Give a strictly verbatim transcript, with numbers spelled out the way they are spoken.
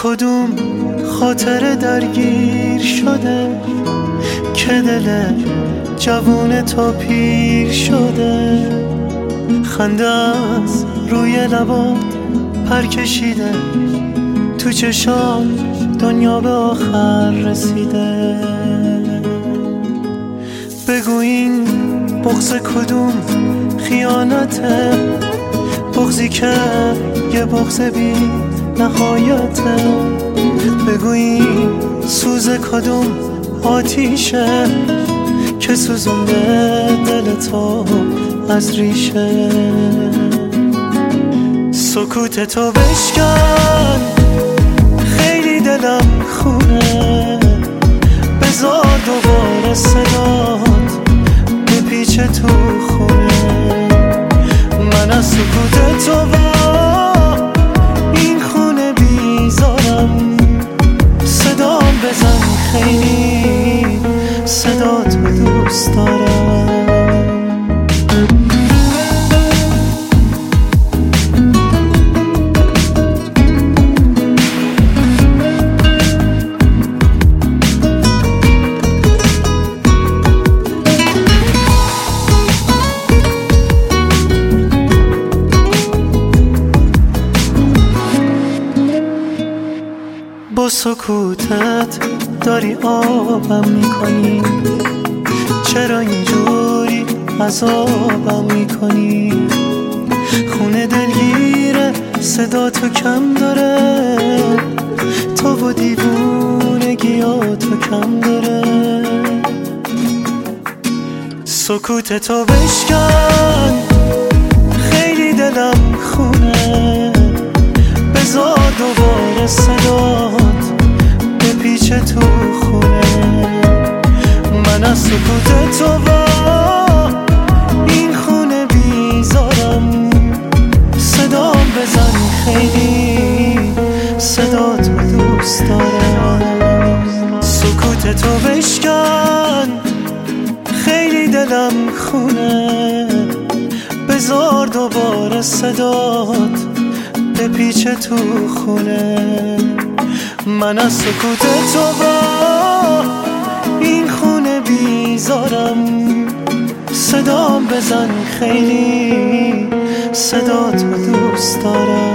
کدوم خاطر درگیر شده که دل جوون تو پیر شده؟ خنده از روی لبات پر کشیده، تو چشام دنیا به آخر رسیده. بگو این بغض کدوم خیانته، بغضی که یه بغض بی نهایته. بگو این سوز کدوم آتیشه که سوزونده دل تو از ریشه. سکوت تو بشکن، خیلی دلم خونه، بذار دوباره صدات بپیچه تو خونه. من از سکوت تو با این خونه بیزارم، صدام بزن خیلی صدات رو دوست دارم. با سکوتت داری آبم میکنی، چرا اینجوری عذابم میکنی؟ خونه دلگیره صدا تو کم داره، تو و دیوونگی ها تو کم داره. سکوت تو بشکن، خیلی دلم خونه، بذار دوباره صدات بپیچه تو خونه. من از سکوت تو با این خونه بیزارم، صدام بزن خیلی صدات رو دوست دارم. سکوت تو بشکن، خیلی دلم خونه، بذار دوباره صدات بپیچه تو خونه. من از سکوت تو با این خونه بیزارم، صدام بزن خیلی صدات رو دوست دارم.